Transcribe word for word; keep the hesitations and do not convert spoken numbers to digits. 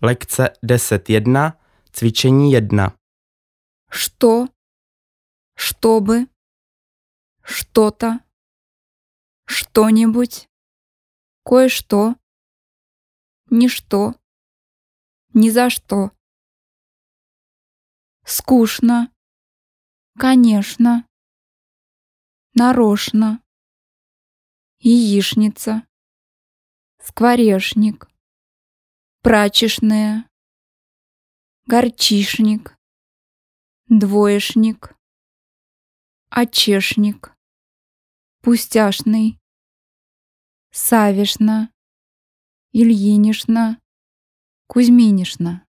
Lekce deset jedna, cvičení jedna. Что, чтобы, что-то, что-нибудь, кое-что, ничто, ни за что. Скучно, конечно, нарочно, яичница, скворечник, прачечная, горчишник, двоечник, очешник, пустяшный, савишна, Ильинишна, Кузьминишна.